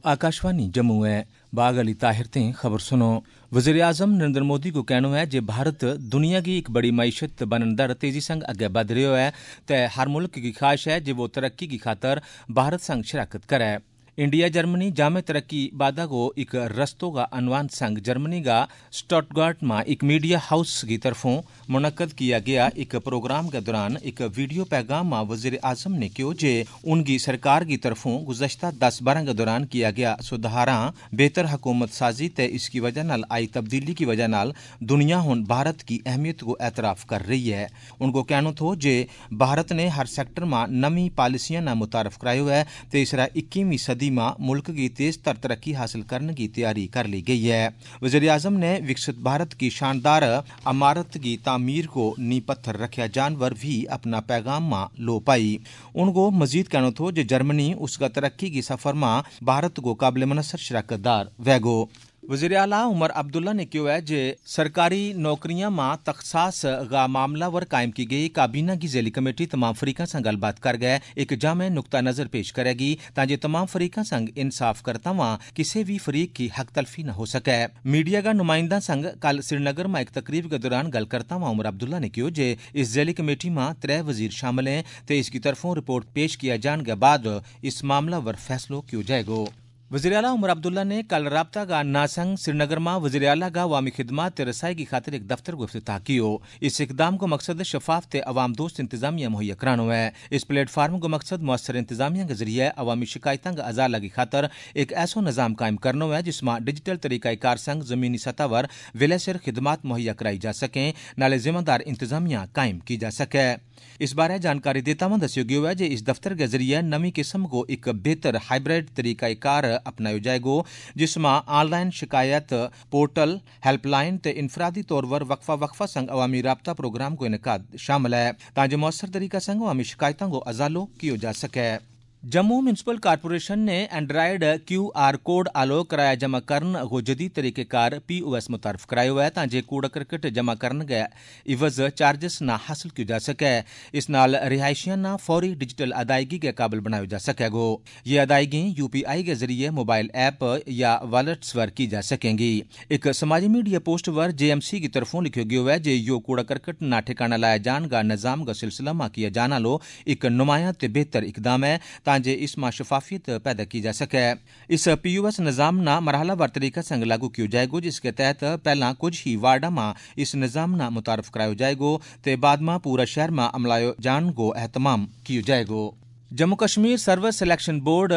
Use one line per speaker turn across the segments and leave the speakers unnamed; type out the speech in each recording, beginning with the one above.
आकाशवाणी जम्मू है। बाग अली ताहिर ते खबर सुनो। वज़ीर आज़म नरेंद्र मोदी को कहना है जे भारत दुनिया की एक बड़ी मईशत बनन दर तेजी संग अगे बध रहा है ते हर मुल्क की ख्वाहिश है जे वो तरक्की की खातर भारत संग शराकत करे। इंडिया जर्मनी जामे तरक्की बादा को एक रस्तों का अनवान संग जर्मनी का स्टटगार्ट में एक मीडिया हाउस की तरफों मुनक्कद किया गया एक प्रोग्राम के दौरान एक वीडियो पैगाम में वज़ीर आज़म ने कहा जे उनकी सरकार की तरफों गुज़श्ता 10-12 के दौरान किया गया सुधारा बेहतर हुकूमत साजी ते इसकी वजह नाल आई तब्दीली की वजह नाल दुनिया हुन भारत की अहमियत को एतराफ़ कर रही है। उनको कहना था जे भारत ने हर सेक्टर में नवी पॉलिसियां ना मुतारफ करायो है तो इसरा 21वीं सदी में मुल्क की तेज तर तरक्की हासिल करने की तैयारी कर ली गई है। वज़ीर आज़म ने विकसित भारत की शानदार अमारत की तामीर को नी पत्थर रखा जानवर भी अपना पैगाम में लो पाई। उनको मजीद कहना था जे जर्मनी उसका तरक्की की सफर में भारत को काबिल मनसर शराकतदार वैगो। वज़ीर आला उमर अब्दुल्ला ने कहा है जे सरकारी नौकरियां में तखसास का मामला वर कायम की गई काबीना की ज़ैली कमेटी तमाम फरीका संग गलबात कर गए एक जामे नुक्ता नज़र पेश करेगी ताकि तमाम फरीका संग इंसाफ करता वहाँ किसी भी फरीक की हक तलफी न हो सके। मीडिया का नुमाइंदा संग कल श्रीनगर में एक तकरीब के दौरान गल करता वहाँ उमर अब्दुल्ला ने कहा जे इस ज़ैली कमेटी में 3 वजीर शामिल हैं तो इसकी तरफों रिपोर्ट पेश किया जाने के बाद इस मामला वर फैसलो किया जाएगा। वज़ीर आला उमर अब्दुल्ला ने कल राब्ता का नासंग श्रीनगर में वज़ीर आला का अवामी खिदमात रसाई की खातिर एक दफ्तर को इफ्तिताह कियो। इस इकदाम को मकसद शफाफ ते अवाम दोस्त इंतजामिया मुहैया कराना है। इस प्लेटफार्म को मकसद मुअस्सर इंतजामिया के जरिए अवामी शिकायतों का अजाला की खातर एक ऐसा निज़ाम कायम करना है जिसमें डिजिटल तरीक़ाकार संग ज़मीनी सतह पर विलेसर खिदमात मुहैया कराई जा सकें नाले जिम्मेदार इंतजामिया कायम की जा सके। इस बारे जानकारी देता हुआ दस्यो गया है जे इस दफ्तर के जरिए नवी किस्म को एक बेहतर हाइब्रिड तरीक़ाकार अपनाया जाएगा जिसमें ऑनलाइन शिकायत पोर्टल हेल्पलाइन ते इनफरादी तौर पर वक्फा संग अवामी राब्ता प्रोग्राम को इनकाद शामिल है ताकि मौसर तरीका संग अवामी शिकायतों को अजालो किया जा सके। जम्मू म्यूनसिपल कॉरपोरेशन ने एंड्राइड QR कोड आलो किराया जमा करने को जदीद तरीक़ेकार POS मुतारफ कराया है ताकि कूड़ा करकट जमा करने के इवज चार्जेस ना हासिल किया जा सके। इस नाल रिहायशियां ना फौरी डिजिटल अदायगी के काबिल बनाया जा सकेगो। ये अदायगी UPI के जरिए मोबाइल ऐप या वॉलेट्स पर की जा सकेंगी। एक समाजी मीडिया पोस्ट पर JMC की तरफों लिखा गया है जे यो कूड़ा करकट ना ठिकाना लाया जान का निज़ाम का सिलसिला में किया जाना लो एक नुमाया ते बेहतर इकदाम है ताकि इसमें शफाफियत पैदा की जा सके। इस POS निज़ाम ना मरहलावार तरीका संग लागू किया जाएगा जिसके तहत पहला कुछ ही वार्डा में इस निज़ाम ना मुतारफ कराया जाएगा ते बाद में पूरा शहर में अमलायो जान को एहतमाम किया जाएगा। Jammu Kashmir service selection board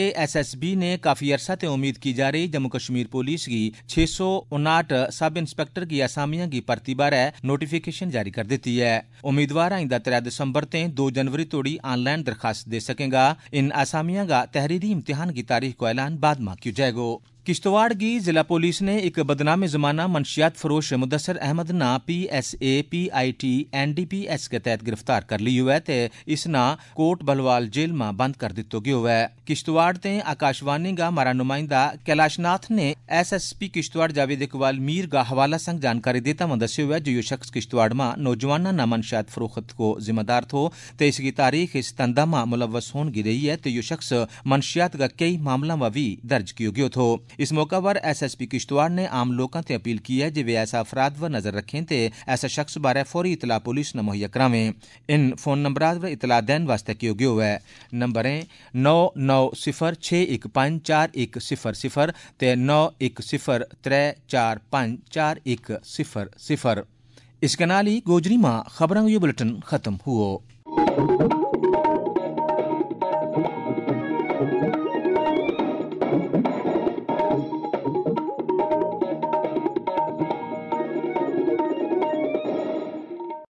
JKSSB ने काफी अरसा ते उम्मीद की जा रही जम्मू कश्मीर पुलिस की 659 सब इंस्पेक्टर की असामियां की भर्ती बारे नोटिफिकेशन जारी कर दी है। उम्मीदवार आइंदा 3 दिसंबर ते 2 जनवरी तोड़ी ऑनलाइन दरखास्त दे सकेगा। इन असामियां का तहरीरी इम्तिहान की तारीख को ऐलान बाद में किया जाएगा। किश्तवाड़ की जिला पुलिस ने एक बदनाम जमाना मंशियात फरोश मुदस्सर अहमद ना PSA PIT NDPS के तहत गिरफ्तार कर लिया है ते इस ना कोट बलवाल जेल में बंद कर दितो गयो है। किश्तवाड़ ते आकाशवाणी का हमारा नुमाइंदा कैलाशनाथ ने SSP किश्तवाड़ जावेद इकबाल मीर का हवाला संग जानकारी देता हुआ दस्यो है जो ये शख्स किश्तवाड़ में नौजवाना ना मंशियात फरोख्त को जिम्मेदार थो ते इसकी तारीख इस तंदा में मुलव्वस होने की रही है तो ये शख्स मंशियात का कई मामला में भी दर्ज किया गया थो। इस मौका पर SSP किश्तवाड़ ने आम लोगों से अपील की है जे वे ऐसा अफराद व नजर रखें ते ऐसा शख्स बारे फौरी इतला पुलिस न मुहैया करावें। इन फोन नंबर पर इतला देने वास्ते किया गया है। नंबरें 9906154100 ते 9103454100। इसके नाल ही गोजरी में खबरों का बुलेटिन खत्म हुआ।